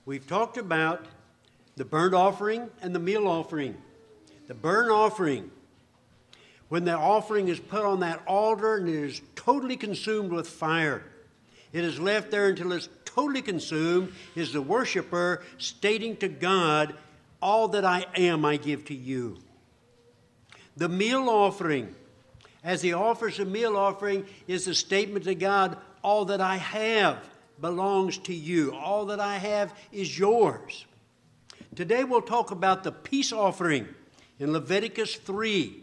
We've talked about the burnt offering and the meal offering. The burnt offering, when the offering is put on that altar and it is totally consumed with fire, it is left there until it's totally consumed, is the worshiper stating to God, all that I am, I give to you. The meal offering, as he offers a meal offering, is a statement to God, all that I have belongs to you. All that I have is yours. Today we'll talk about the peace offering in Leviticus 3.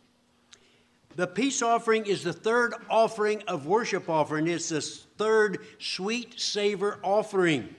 The peace offering is the third offering of worship offering. It's the third sweet savor offering.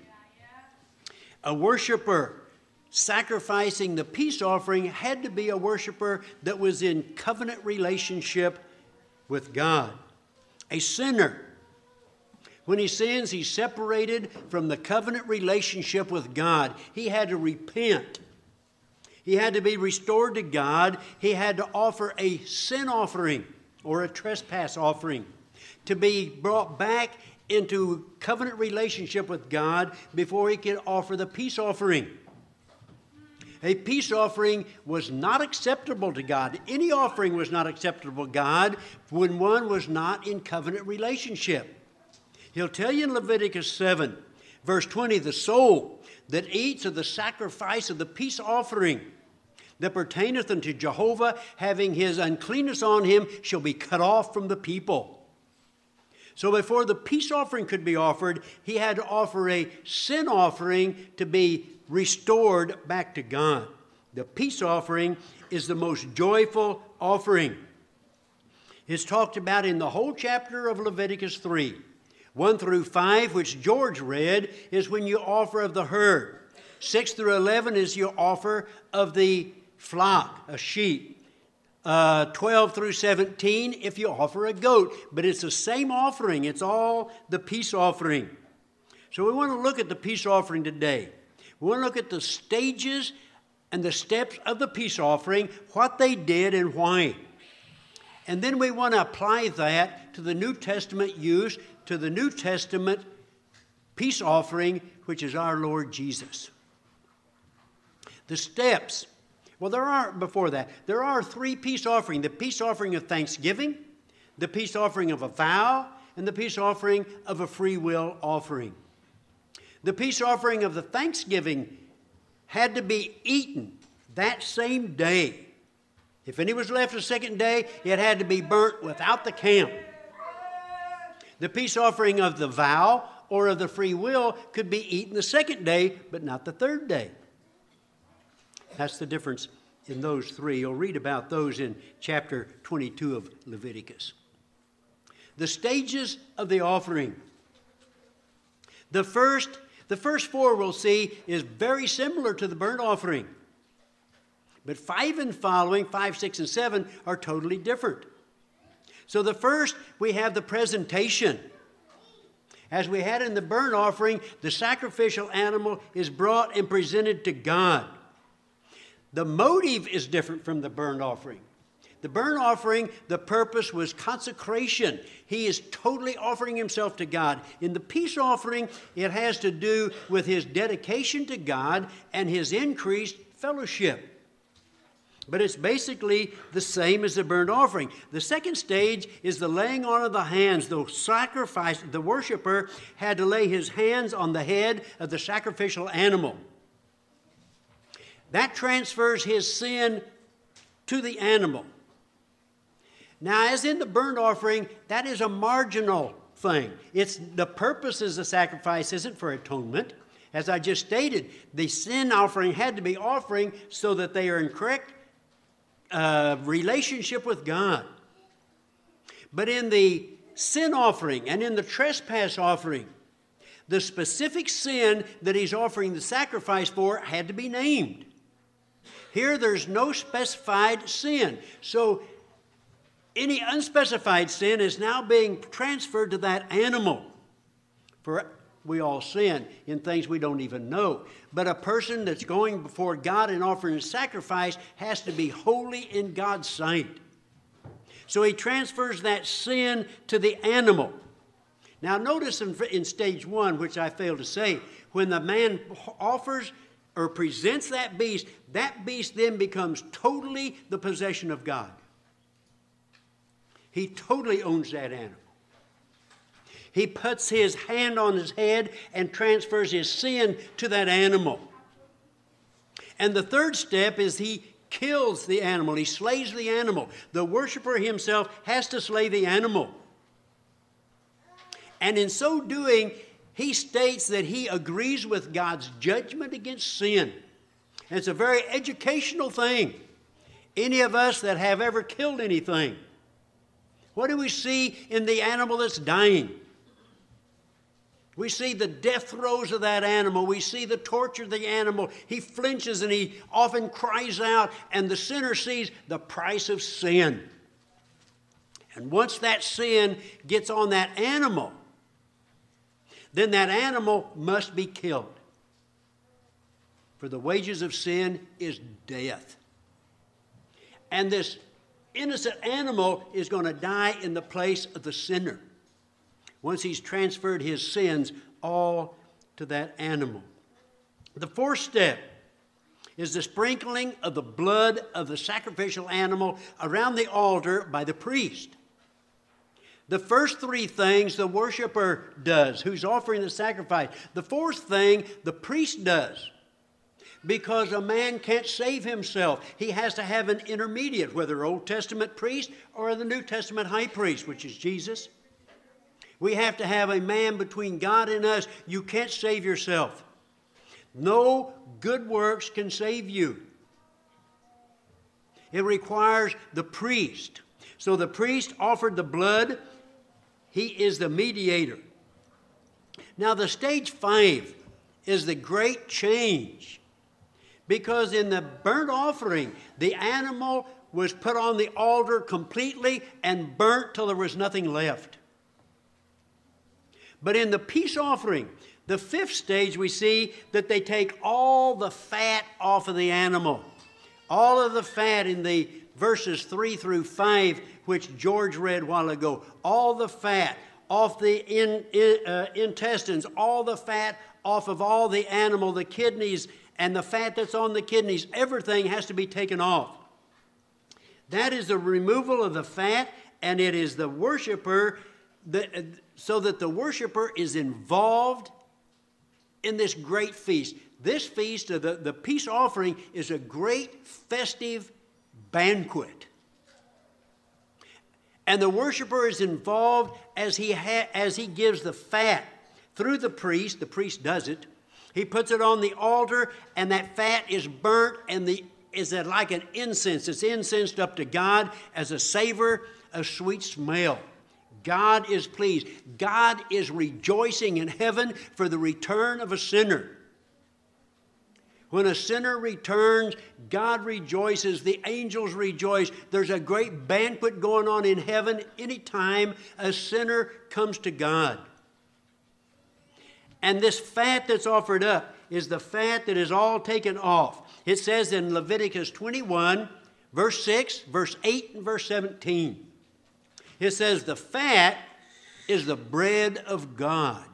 A worshiper sacrificing the peace offering had to be a worshiper that was in covenant relationship with God. A sinner, when he sins, he's separated from the covenant relationship with God. He had to repent. He had to be restored to God. He had to offer a sin offering or a trespass offering to be brought back into covenant relationship with God before he could offer the peace offering. A peace offering was not acceptable to God. Any offering was not acceptable to God when one was not in covenant relationship. He'll tell you in Leviticus 7, verse 20, the soul that eats of the sacrifice of the peace offering that pertaineth unto Jehovah, having his uncleanness on him, shall be cut off from the people. So before the peace offering could be offered, he had to offer a sin offering to be restored back to God. The peace offering is the most joyful offering. It's talked about in the whole chapter of Leviticus 3. 1 through 5, which George read, is when you offer of the herd. 6 through 11 is your offer of the flock, a sheep. 12 through 17, if you offer a goat. But it's the same offering. It's all the peace offering. So we want to look at the peace offering today. We want to look at the stages and the steps of the peace offering, what they did and why. And then we want to apply that to the New Testament use, to the New Testament peace offering, which is our Lord Jesus. The steps. Well, there are three peace offerings. The peace offering of thanksgiving, the peace offering of a vow, and the peace offering of a free will offering. The peace offering of the thanksgiving had to be eaten that same day. If any was left a second day, it had to be burnt without the camp. The peace offering of the vow or of the free will could be eaten the second day, but not the third day. That's the difference in those three. You'll read about those in chapter 22 of Leviticus. The stages of the offering. The first four we'll see is very similar to the burnt offering. But 5 and following, 5, 6, and 7, are totally different. So the first, we have the presentation. As we had in the burnt offering, the sacrificial animal is brought and presented to God. The motive is different from the burnt offering. The burnt offering, the purpose was consecration. He is totally offering himself to God. In the peace offering, it has to do with his dedication to God and his increased fellowship. But it's basically the same as the burnt offering. The second stage is the laying on of the hands. The sacrifice, the worshiper had to lay his hands on the head of the sacrificial animal. That transfers his sin to the animal. Now, as in the burnt offering, that is a marginal thing. It's the purpose of the sacrifice isn't for atonement. As I just stated, the sin offering had to be offering so that they are in correct relationship with God. But in the sin offering and in the trespass offering, the specific sin that he's offering the sacrifice for had to be named. Here there's no specified sin. So any unspecified sin is now being transferred to that animal. For we all sin in things we don't even know. But a person that's going before God and offering a sacrifice has to be holy in God's sight. So he transfers that sin to the animal. Now notice in stage 1, which I failed to say, when the man offers or presents that beast then becomes totally the possession of God. He totally owns that animal. He puts his hand on his head and transfers his sin to that animal. And the third step is he kills the animal. He slays the animal. The worshiper himself has to slay the animal. And in so doing, he states that he agrees with God's judgment against sin. And it's a very educational thing. Any of us that have ever killed anything, what do we see in the animal that's dying? We see the death throes of that animal. We see the torture of the animal. He flinches and he often cries out, and the sinner sees the price of sin. And once that sin gets on that animal, then that animal must be killed. For the wages of sin is death. And this innocent animal is going to die in the place of the sinner once he's transferred his sins all to that animal. The fourth step is the sprinkling of the blood of the sacrificial animal around the altar by the priest. The first three things the worshiper does, who's offering the sacrifice. The fourth thing the priest does, because a man can't save himself. He has to have an intermediate, whether Old Testament priest or the New Testament high priest, which is Jesus. We have to have a man between God and us. You can't save yourself. No good works can save you. It requires the priest. So the priest offered the blood. He is the mediator. Now the stage 5 is the great change. Because in the burnt offering, the animal was put on the altar completely and burnt till there was nothing left. But in the peace offering, the fifth stage, we see that they take all the fat off of the animal. All of the fat in the verses 3 through 5, which George read a while ago. All the fat off the intestines, all the fat off of all the animal, the kidneys, and the fat that's on the kidneys. Everything has to be taken off. That is the removal of the fat, and it is the worshiper so that the worshiper is involved in this great feast. This feast of the peace offering is a great festive banquet. And the worshiper is involved as he gives the fat through the priest. The priest does it. He puts it on the altar, and that fat is burnt, and is like an incense. It's incensed up to God as a savor, a sweet smell. God is pleased. God is rejoicing in heaven for the return of a sinner. When a sinner returns, God rejoices. The angels rejoice. There's a great banquet going on in heaven anytime a sinner comes to God. And this fat that's offered up is the fat that is all taken off. It says in Leviticus 21, verse 6, verse 8, and verse 17. It says the fat is the bread of God.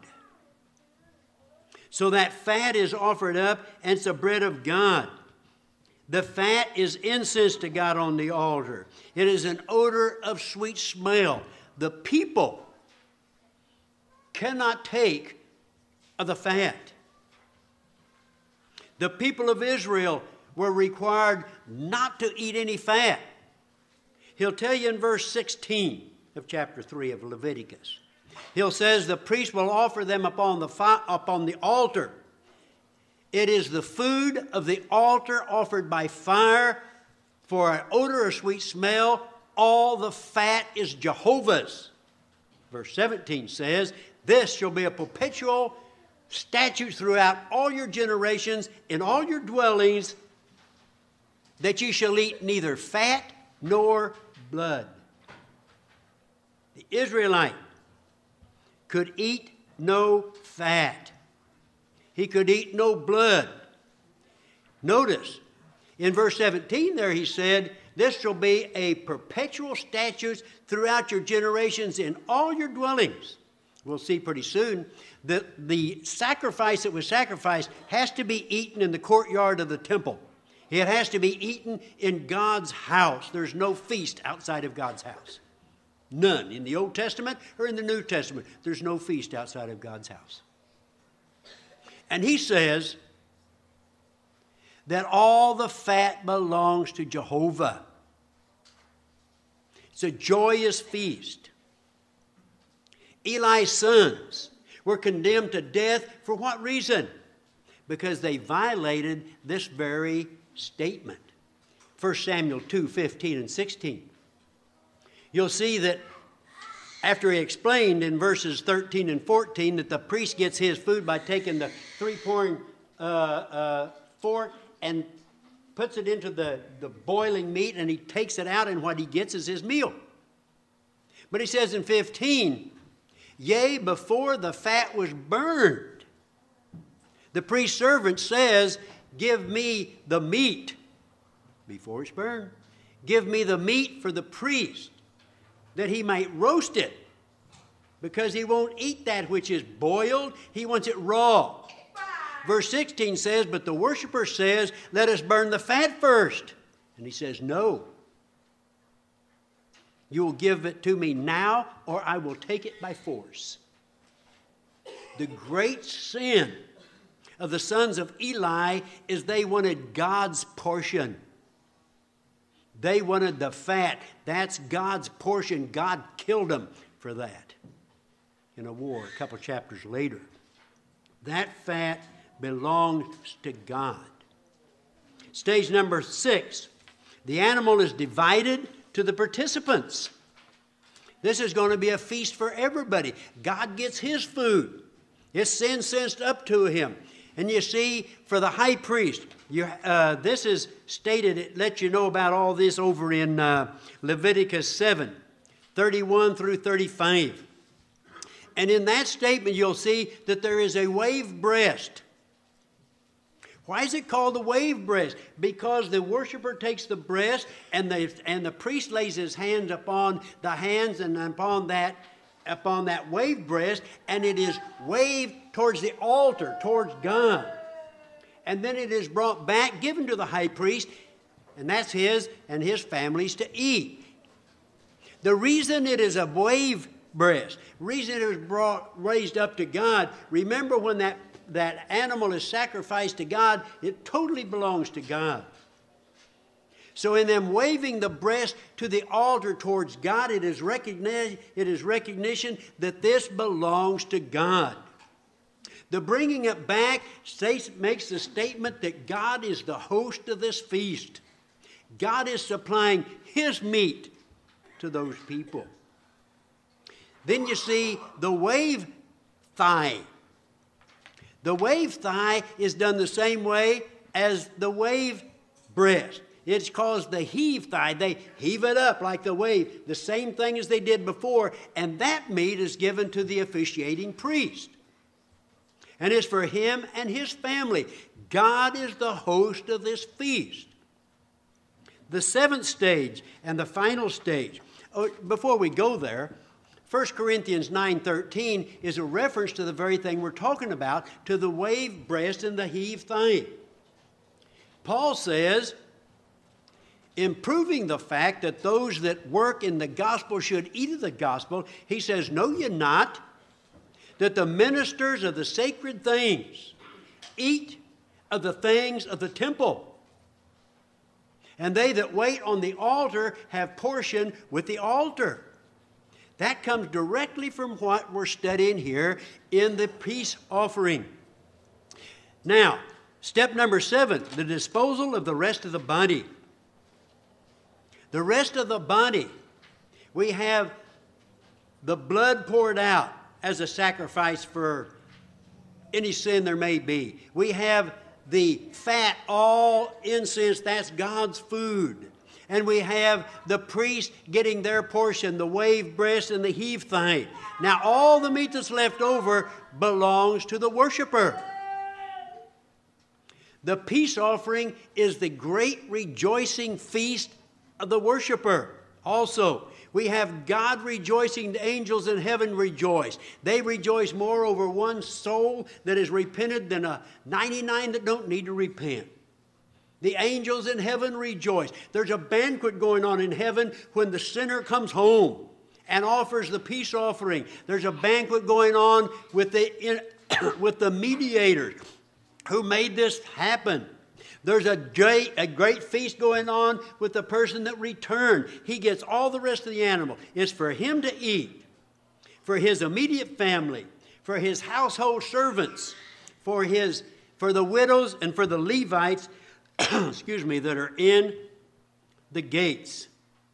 So that fat is offered up, and it's the bread of God. The fat is incense to God on the altar. It is an odor of sweet smell. The people cannot take of the fat. The people of Israel were required not to eat any fat. He'll tell you in verse 16 of chapter 3 of Leviticus. He'll says the priest will offer them upon the altar. It is the food of the altar offered by fire for an odor of sweet smell. All the fat is Jehovah's. Verse 17 says, this shall be a perpetual statute throughout all your generations, in all your dwellings, that you shall eat neither fat nor blood. The Israelite could eat no fat. He could eat no blood. Notice, in verse 17 there he said, this shall be a perpetual statute throughout your generations in all your dwellings. we'll see pretty soon, that the sacrifice that was sacrificed has to be eaten in the courtyard of the temple. It has to be eaten in God's house. There's no feast outside of God's house. None. In the Old Testament or in the New Testament, there's no feast outside of God's house. And he says that all the fat belongs to Jehovah. It's a joyous feast. Eli's sons were condemned to death for what reason? Because they violated this very statement. 1 Samuel 2:15 and 16. You'll see that after he explained in verses 13 and 14 that the priest gets his food by taking the three-poring fork and puts it into the boiling meat, and he takes it out, and what he gets is his meal. But he says in 15, yea, before the fat was burned, the priest's servant says, give me the meat before it's burned. Give me the meat for the priest, that he might roast it, because he won't eat that which is boiled. He wants it raw. Verse 16 says, but the worshiper says, let us burn the fat first. And he says, no. You will give it to me now, or I will take it by force. The great sin of the sons of Eli is they wanted God's portion. They wanted the fat. That's God's portion. God killed them for that in a war a couple chapters later. That fat belongs to God. Stage number 6. The animal is divided to the participants. This is going to be a feast for everybody. God gets his food. It's sin sensed up to him. And you see, for the high priest, this is stated, it lets you know about all this over in Leviticus 7, 31 through 35. And in that statement, you'll see that there is a wave breast. Why is it called the wave breast? Because the worshiper takes the breast, and the priest lays his hands upon the hands and upon that wave breast, and it is waved towards the altar, towards God. And then it is brought back, given to the high priest, and that's his and his family's to eat. The reason it is a wave breast, reason it was raised up to God, remember when that animal is sacrificed to God, it totally belongs to God. So in them waving the breast to the altar towards God, it is recognition that this belongs to God. The bringing it back makes the statement that God is the host of this feast. God is supplying his meat to those people. Then you see the wave thigh. The wave thigh is done the same way as the wave breast. It's called the heave thigh. They heave it up like the wave, the same thing as they did before, and that meat is given to the officiating priest. And it's for him and his family. God is the host of this feast. The 7th stage and the final stage. Before we go there, 1 Corinthians 9:13 is a reference to the very thing we're talking about, to the wave breast and the heave thigh. Paul says, improving the fact that those that work in the gospel should eat of the gospel, he says, know ye not that the ministers of the sacred things eat of the things of the temple, and they that wait on the altar have portion with the altar. That comes directly from what we're studying here in the peace offering. Now, step number 7, the disposal of the rest of the body. The rest of the body, we have the blood poured out as a sacrifice for any sin there may be. We have the fat, all incense, that's God's food. And we have the priest getting their portion, the wave breast and the heave thigh. Now all the meat that's left over belongs to the worshiper. The peace offering is the great rejoicing feast of the worshiper. Also, we have God rejoicing. The angels in heaven rejoice. They rejoice more over one soul that is repented than 99 that don't need to repent. The angels in heaven rejoice. There's a banquet going on in heaven when the sinner comes home and offers the peace offering. There's a banquet going on with the mediators who made this happen. There's a great feast going on with the person that returned. He gets all the rest of the animal. It's for him to eat, for his immediate family, for his household servants, for the widows and for the Levites, that are in the gates.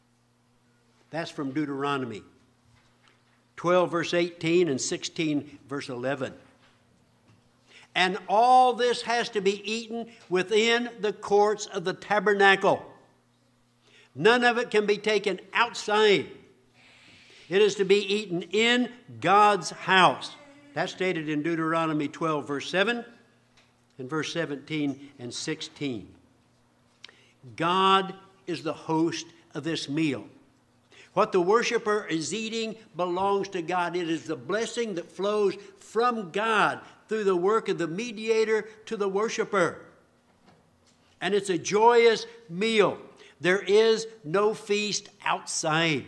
That's from Deuteronomy 12, verse 18 and 16, verse 11. And all this has to be eaten within the courts of the tabernacle. None of it can be taken outside. It is to be eaten in God's house. That's stated in Deuteronomy 12, verse 7 and verse 17 and 16. God is the host of this meal. What the worshiper is eating belongs to God. It is the blessing that flows from God through the work of the mediator to the worshiper. And it's a joyous meal. There is no feast outside.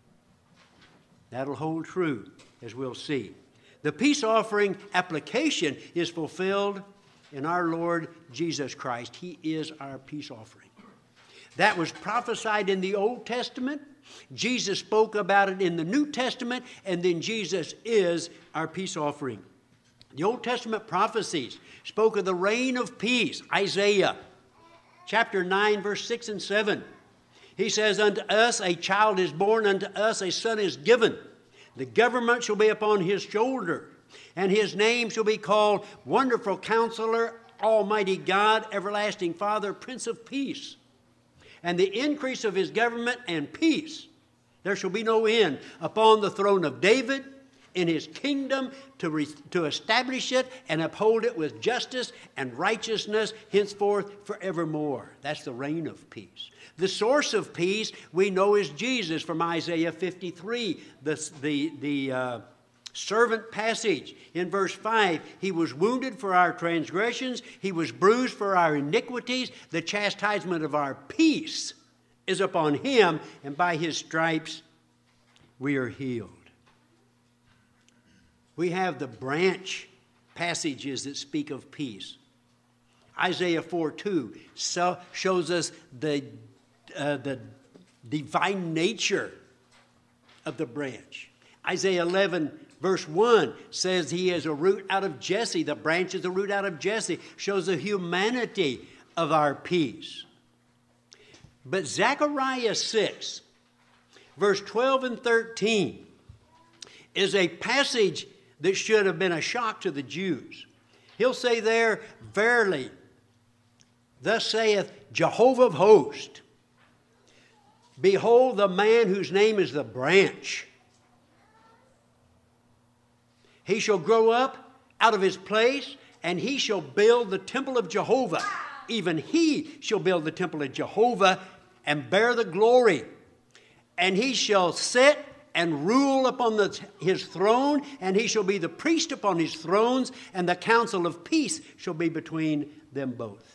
That'll hold true, as we'll see. The peace offering application is fulfilled in our Lord Jesus Christ. He is our peace offering. That was prophesied in the Old Testament. Jesus spoke about it in the New Testament, and then Jesus is our peace offering. The Old Testament prophecies spoke of the reign of peace. Isaiah chapter 9, verse 6 and 7. He says, "Unto us a child is born, unto us a son is given. The government shall be upon his shoulder, and his name shall be called Wonderful Counselor, Almighty God, Everlasting Father, Prince of Peace. And the increase of his government and peace, there shall be no end, upon the throne of David, in his kingdom, to establish it and uphold it with justice and righteousness henceforth forevermore." That's the reign of peace. The source of peace we know is Jesus from Isaiah 53, the servant passage. In verse 5, he was wounded for our transgressions, he was bruised for our iniquities, the chastisement of our peace is upon him, and by his stripes we are healed. We have the branch passages that speak of peace. Isaiah 4:2 shows us the divine nature of the branch. Isaiah 11, verse 1 says he is a root out of Jesse. The branch is a root out of Jesse. Shows the humanity of our peace. But Zechariah 6, verse 12 and 13 is a passage that should have been a shock to the Jews. He'll say there, "Verily, thus saith Jehovah of hosts, behold the man whose name is the branch. He shall grow up out of his place, and he shall build the temple of Jehovah. Even he shall build the temple of Jehovah and bear the glory. And he shall sit and rule upon his throne, and he shall be the priest upon his thrones, and the counsel of peace shall be between them both."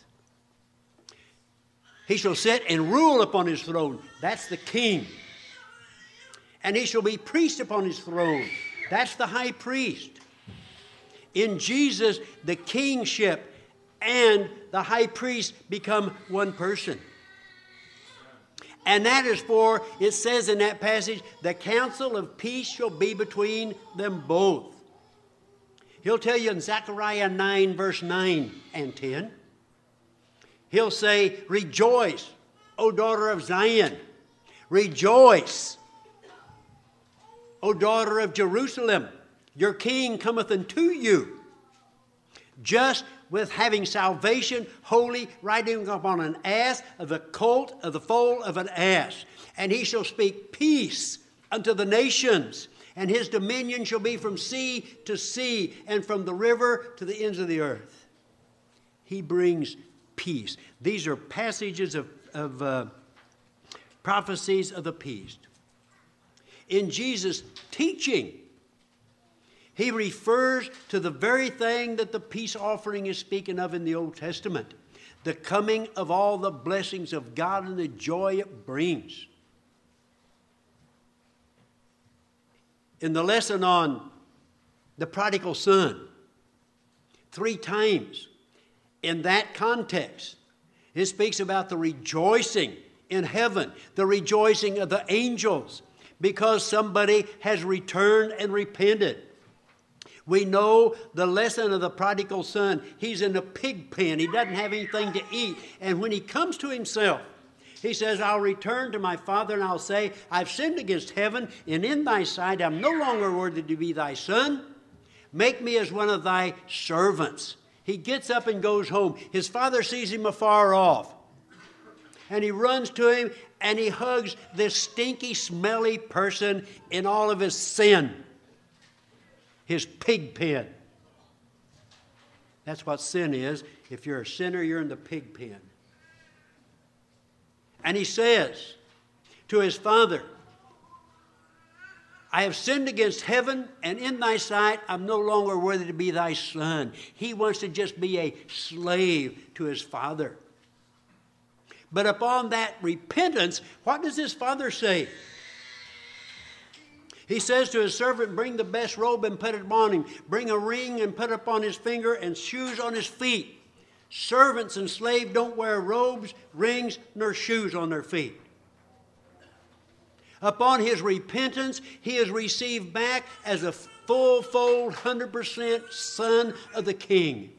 He shall sit and rule upon his throne. That's the king. And he shall be priest upon his throne. That's the high priest. In Jesus, the kingship and the high priest become one person. And that is for, it says in that passage, the counsel of peace shall be between them both. He'll tell you in Zechariah 9, verse 9 and 10. He'll say, "Rejoice, O daughter of Zion. Rejoice, O daughter of Jerusalem. Your king cometh unto you. Just with having salvation, holy, riding upon an ass, of the colt of the foal of an ass. And he shall speak peace unto the nations, and his dominion shall be from sea to sea, and from the river to the ends of the earth." He brings peace. These are passages of prophecies of the peace. In Jesus' teaching, he refers to the very thing that the peace offering is speaking of in the Old Testament. The coming of all the blessings of God and the joy it brings. In the lesson on the prodigal son, 3 times in that context, it speaks about the rejoicing in heaven, the rejoicing of the angels, because somebody has returned and repented. We know the lesson of the prodigal son. He's in a pig pen. He doesn't have anything to eat. And when he comes to himself, he says, I'll return to my father and I'll say, I've sinned against heaven, and in thy sight I'm no longer worthy to be thy son. Make me as one of thy servants. He gets up and goes home. His father sees him afar off. And he runs to him and he hugs this stinky, smelly person in all of his sin. His pig pen. That's what sin is. If you're a sinner, you're in the pig pen. And he says to his father, I have sinned against heaven, and in thy sight I'm no longer worthy to be thy son. He wants to just be a slave to his father. But upon that repentance, what does his father say? He says to his servant, bring the best robe and put it on him. Bring a ring and put it upon his finger, and shoes on his feet. Servants and slaves don't wear robes, rings, nor shoes on their feet. Upon his repentance, he is received back as a full-fold, 100% son of the king.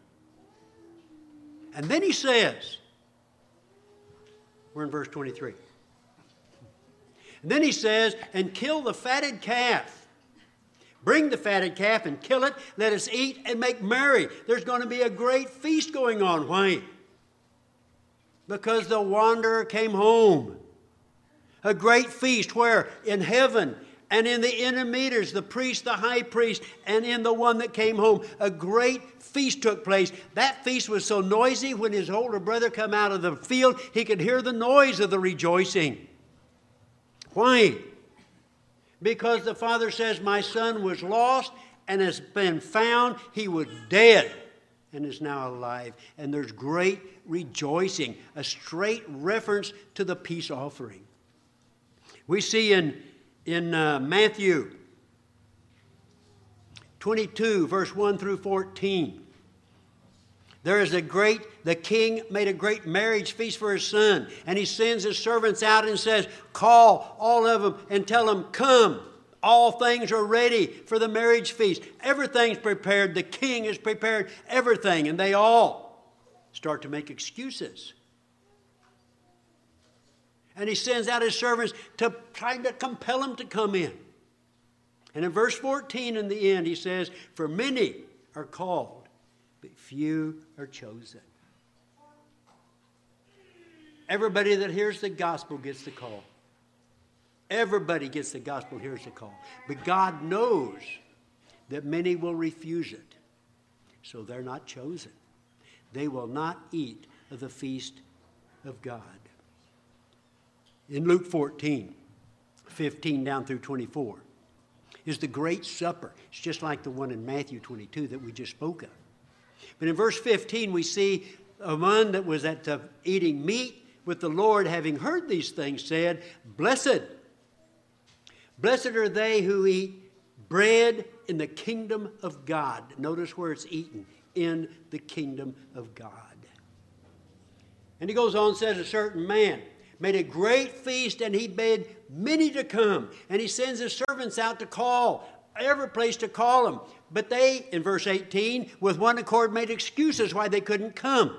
And then he says, we're in verse 23. And then he says, and kill the fatted calf. Bring the fatted calf and kill it. Let us eat and make merry. There's going to be a great feast going on. Why? Because the wanderer came home. A great feast where? In heaven and in the inner meters, the priest, the high priest, and in the one that came home. A great feast took place. That feast was so noisy, when his older brother come out of the field, he could hear the noise of the rejoicing. Why? Because the father says, my son was lost and has been found. He was dead and is now alive. And there's great rejoicing, a straight reference to the peace offering. We see in Matthew 22, verse 1 through 14. The king made a great marriage feast for his son. And he sends his servants out and says, call all of them and tell them, come. All things are ready for the marriage feast. Everything's prepared. The king has prepared everything. And they all start to make excuses. And he sends out his servants to try to compel them to come in. And in verse 14 in the end, he says, for many are called, but few are chosen. Everybody that hears the gospel gets the call. Everybody gets the gospel, hears the call. But God knows that many will refuse it. So they're not chosen. They will not eat of the feast of God. In Luke 14, 15 down through 24, is the Great Supper. It's just like the one in Matthew 22 that we just spoke of. But in verse 15, we see a man that was at eating meat with the Lord, having heard these things, said, blessed are they who eat bread in the kingdom of God. Notice where it's eaten, in the kingdom of God. And he goes on and says, a certain man made a great feast, and he bade many to come. And he sends his servants out to call, every place to call them. But they, in verse 18, with one accord made excuses why they couldn't come.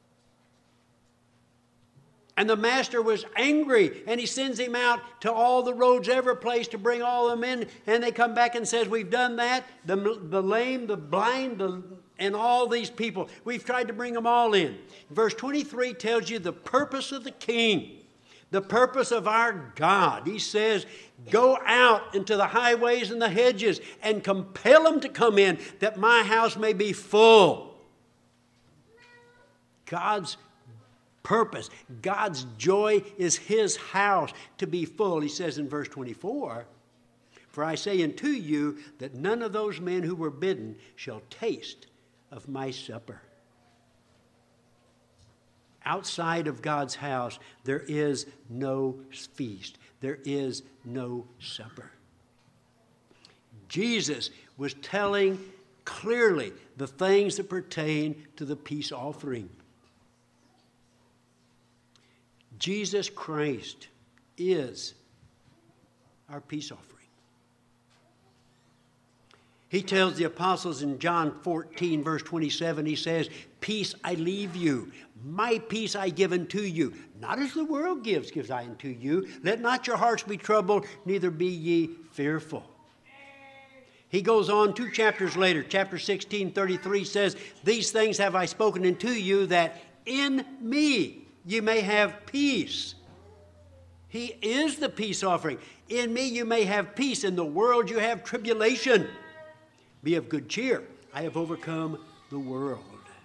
And the master was angry, and he sends him out to all the roads, every place, to bring all of them in. And they come back and says, we've done that. The lame, the blind, and all these people. We've tried to bring them all in. Verse 23 tells you the purpose of the king. The purpose of our God. He says, go out into the highways and the hedges and compel them to come in, that my house may be full. God's purpose. God's joy is his house to be full. He says in verse 24, for I say unto you that none of those men who were bidden shall taste of my supper. Outside of God's house, there is no feast. There is no supper. Jesus was telling clearly the things that pertain to the peace offering. Jesus Christ is our peace offering. He tells the apostles in John 14, verse 27, he says, peace I leave you, my peace I give unto you. Not as the world gives, gives I unto you. Let not your hearts be troubled, neither be ye fearful. He goes on 2 chapters later, chapter 16, 33 says, these things have I spoken unto you, that in me you may have peace. He is the peace offering. In me you may have peace. In the world you have tribulation. Be of good cheer. I have overcome the world.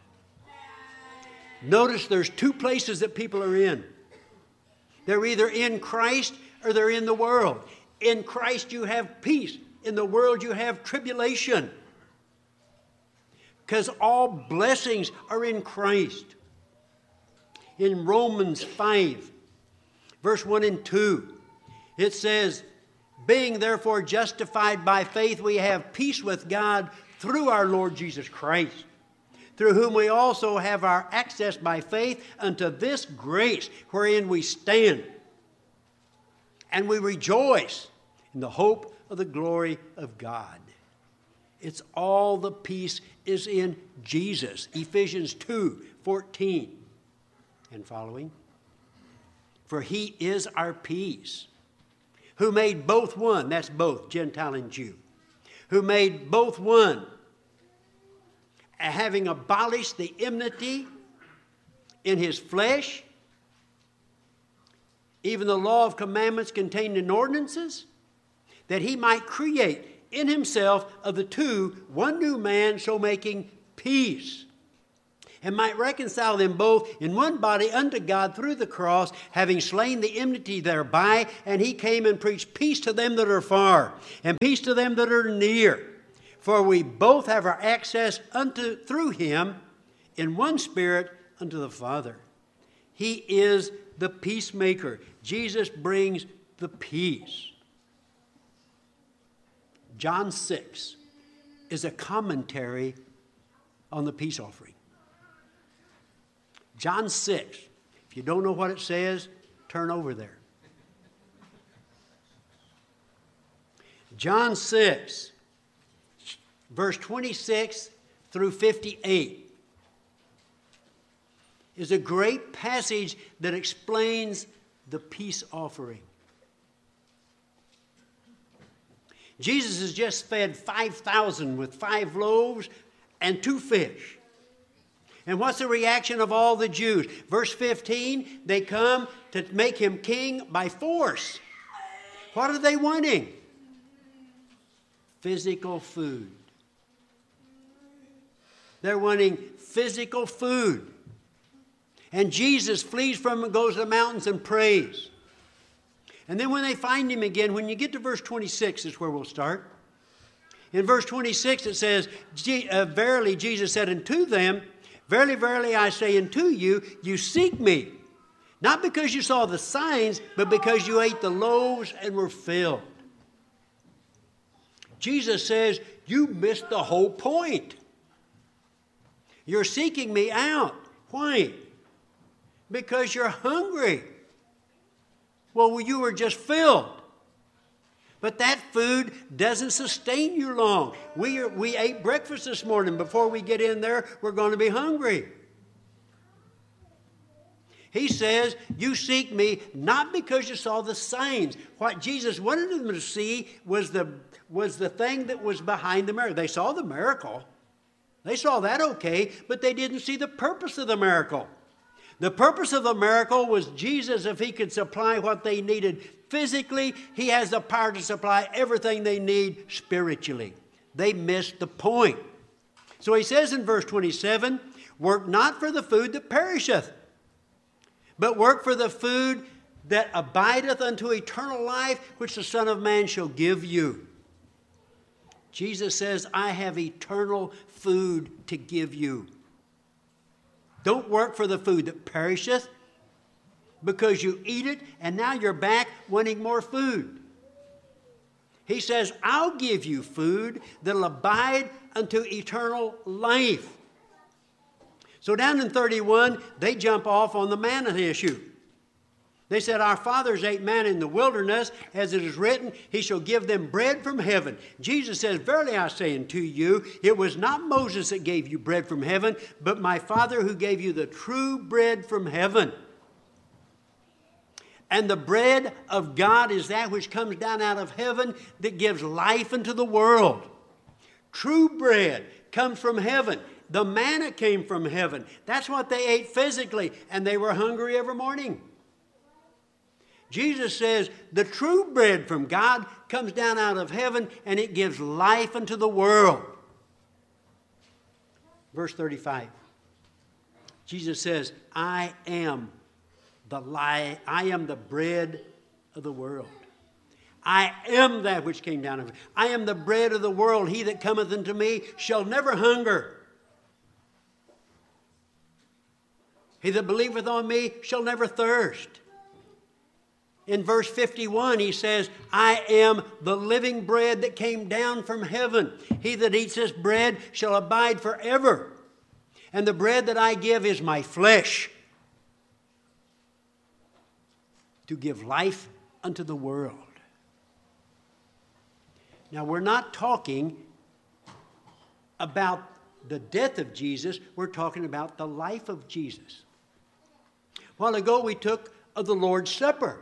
Notice there's two places that people are in. They're either in Christ or they're in the world. In Christ you have peace. In the world you have tribulation. Because all blessings are in Christ. In Romans 5, verse 1 and 2, it says, being therefore justified by faith, we have peace with God through our Lord Jesus Christ, through whom we also have our access by faith unto this grace wherein we stand. And we rejoice in the hope of the glory of God. It's all the peace is in Jesus. Ephesians 2:14 and following. For he is our peace, who made both one, that's both, Gentile and Jew, who made both one, having abolished the enmity in his flesh, even the law of commandments contained in ordinances, that he might create in himself of the two one new man, so making peace, and might reconcile them both in one body unto God through the cross, having slain the enmity thereby. And he came and preached peace to them that are far, and peace to them that are near. For we both have our access through him in one spirit unto the Father. He is the peacemaker. Jesus brings the peace. John 6 is a commentary on the peace offering. John 6. If you don't know what it says, turn over there. John 6, verse 26 through 58 is a great passage that explains the peace offering. Jesus has just fed 5,000 with 5 loaves and 2 fish. And what's the reaction of all the Jews? Verse 15, they come to make him king by force. What are they wanting? Physical food. They're wanting physical food. And Jesus flees from them and goes to the mountains and prays. And then when they find him again, when you get to verse 26 is where we'll start. In verse 26 it says, verily Jesus said unto them, verily, verily, I say unto you, you seek me, not because you saw the signs, but because you ate the loaves and were filled. Jesus says, you missed the whole point. You're seeking me out. Why? Because you're hungry. Well, you were just filled. But that food doesn't sustain you long. We ate breakfast this morning. Before we get in there, we're going to be hungry. He says, you seek me not because you saw the signs. What Jesus wanted them to see was the thing that was behind the miracle. They saw the miracle. They saw that okay, but they didn't see the purpose of the miracle. The purpose of the miracle was Jesus, if he could supply what they needed physically, he has the power to supply everything they need spiritually. They missed the point. So he says in verse 27, work not for the food that perisheth, but work for the food that abideth unto eternal life, which the Son of Man shall give you. Jesus says, I have eternal food to give you. Don't work for the food that perisheth, because you eat it and now you're back wanting more food. He says, I'll give you food that'll abide unto eternal life. So down in 31, they jump off on the manna issue. They said, our fathers ate manna in the wilderness, as it is written, he shall give them bread from heaven. Jesus says, verily I say unto you, it was not Moses that gave you bread from heaven, but my Father who gave you the true bread from heaven. And the bread of God is that which comes down out of heaven that gives life unto the world. True bread comes from heaven. The manna came from heaven. That's what they ate physically, and they were hungry every morning. Jesus says the true bread from God comes down out of heaven, and it gives life unto the world. Verse 35. Jesus says, I am the life. I am the bread of the world. I am that which came down of heaven. I am the bread of the world. He that cometh unto me shall never hunger. He that believeth on me shall never thirst. In verse 51, he says, I am the living bread that came down from heaven. He that eats this bread shall abide forever. And the bread that I give is my flesh, to give life unto the world. Now, we're not talking about the death of Jesus. We're talking about the life of Jesus. A while ago, we took of the Lord's Supper.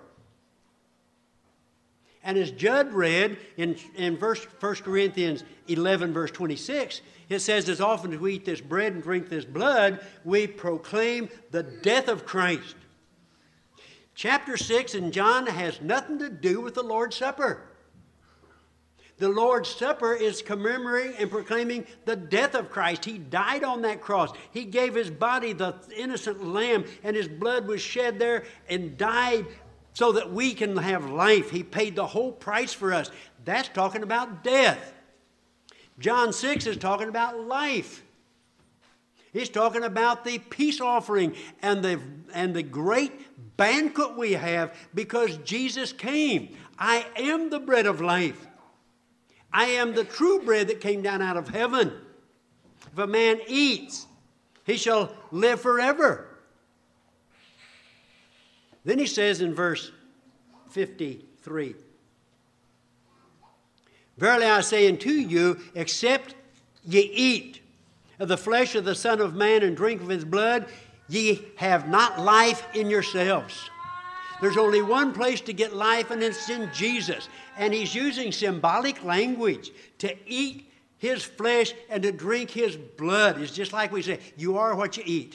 And as Judd read in 1 Corinthians 11, verse 26, it says, as often as we eat this bread and drink this blood, we proclaim the death of Christ. Chapter 6 in John has nothing to do with the Lord's Supper. The Lord's Supper is commemorating and proclaiming the death of Christ. He died on that cross. He gave his body, the innocent lamb, and his blood was shed there and died so that we can have life. He paid the whole price for us. That's talking about death. John 6 is talking about life. He's talking about the peace offering and the great banquet we have because Jesus came. I am the bread of life. I am the true bread that came down out of heaven. If a man eats, he shall live forever. Then he says in verse 53, verily I say unto you, except ye eat of the flesh of the Son of Man and drink of his blood, ye have not life in yourselves. There's only one place to get life, and it's in Jesus. And he's using symbolic language to eat his flesh and to drink his blood. It's just like we say, you are what you eat.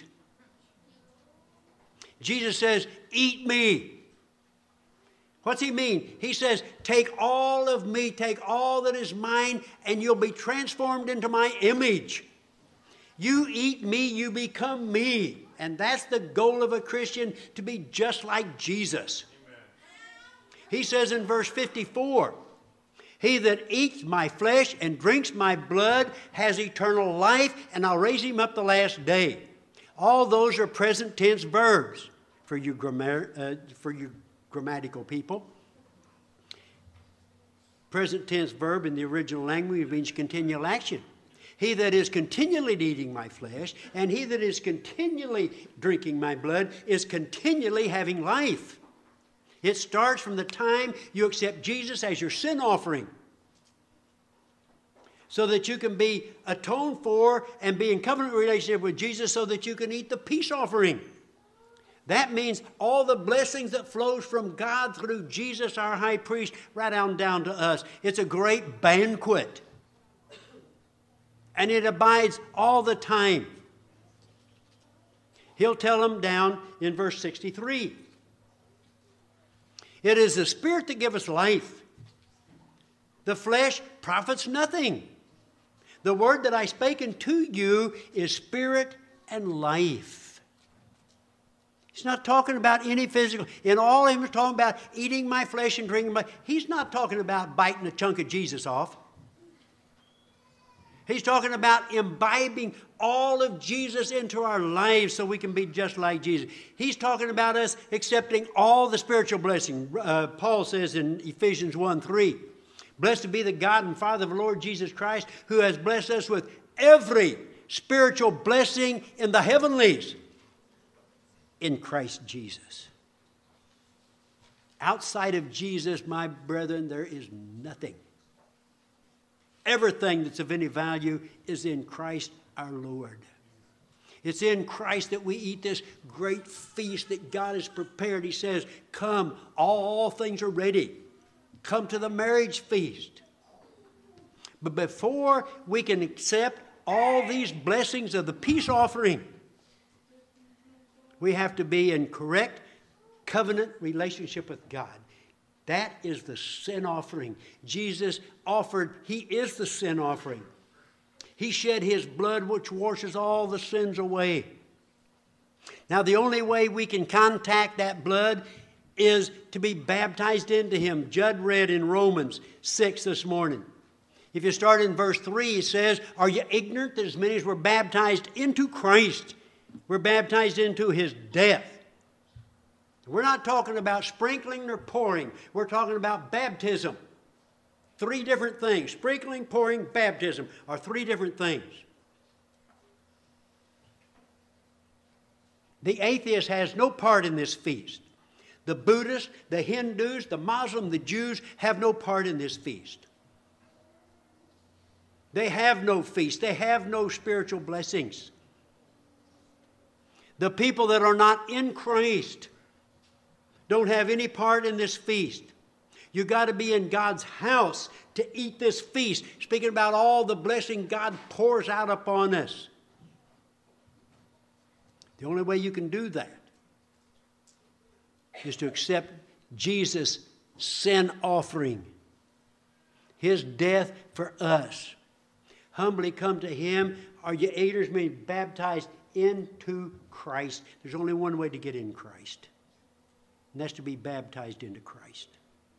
Jesus says, eat me. What's he mean? He says, take all of me, take all that is mine, and you'll be transformed into my image. You eat me, you become me. And that's the goal of a Christian, to be just like Jesus. Amen. He says in verse 54, he that eats my flesh and drinks my blood has eternal life, and I'll raise him up the last day. All those are present tense verbs for you grammatical people. Present tense verb in the original language means continual action. He that is continually eating my flesh and he that is continually drinking my blood is continually having life. It starts from the time you accept Jesus as your sin offering, so that you can be atoned for and be in covenant relationship with Jesus, so that you can eat the peace offering. That means all the blessings that flows from God through Jesus, our high priest, right on down to us. It's a great banquet. And it abides all the time. He'll tell them down in verse 63. It is the Spirit that giveth life. The flesh profits nothing. The word that I spake unto you is spirit and life. He's not talking about any physical. In all, he was talking about eating my flesh and drinking my... He's not talking about biting a chunk of Jesus off. He's talking about imbibing all of Jesus into our lives so we can be just like Jesus. He's talking about us accepting all the spiritual blessing. Paul says in Ephesians 1:3, blessed be the God and Father of the Lord Jesus Christ, who has blessed us with every spiritual blessing in the heavenlies in Christ Jesus. Outside of Jesus, my brethren, there is nothing. Everything that's of any value is in Christ our Lord. It's in Christ that we eat this great feast that God has prepared. He says, come, all things are ready. Come to the marriage feast. But before we can accept all these blessings of the peace offering, we have to be in correct covenant relationship with God. That is the sin offering. Jesus offered, he is the sin offering. He shed his blood which washes all the sins away. Now the only way we can contact that blood is to be baptized into him. Judd read in Romans 6 this morning. If you start in verse 3, it says, are you ignorant that as many as were baptized into Christ, were baptized into his death? We're not talking about sprinkling or pouring. We're talking about baptism. Three different things. Sprinkling, pouring, baptism are three different things. The atheist has no part in this feast. The Buddhists, the Hindus, the Muslims, the Jews have no part in this feast. They have no feast. They have no spiritual blessings. The people that are not in Christ don't have any part in this feast. You got to be in God's house to eat this feast. Speaking about all the blessing God pours out upon us. The only way you can do that is to accept Jesus' sin offering. His death for us. Humbly come to him. Are you aiders being baptized into Christ? There's only one way to get in Christ. And that's to be baptized into Christ.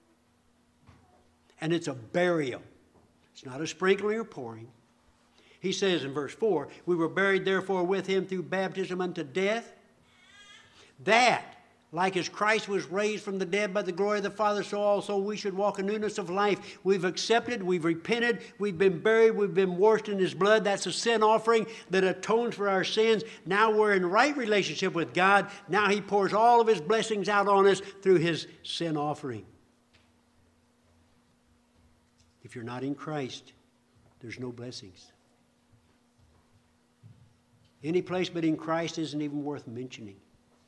And it's a burial. It's not a sprinkling or pouring. He says in verse 4, we were buried therefore with him through baptism unto death, that, like as Christ was raised from the dead by the glory of the Father, so also we should walk in newness of life. We've accepted, we've repented, we've been buried, we've been washed in his blood. That's a sin offering that atones for our sins. Now we're in right relationship with God. Now he pours all of his blessings out on us through his sin offering. If you're not in Christ, there's no blessings. Any place but in Christ isn't even worth mentioning.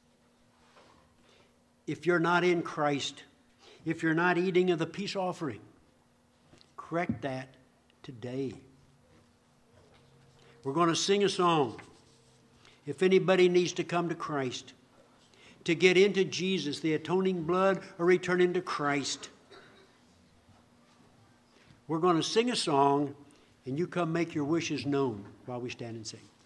If you're not in Christ, if you're not eating of the peace offering, correct that today. We're going to sing a song. If anybody needs to come to Christ, to get into Jesus, the atoning blood, or return into Christ, we're going to sing a song, and you come make your wishes known while we stand and sing.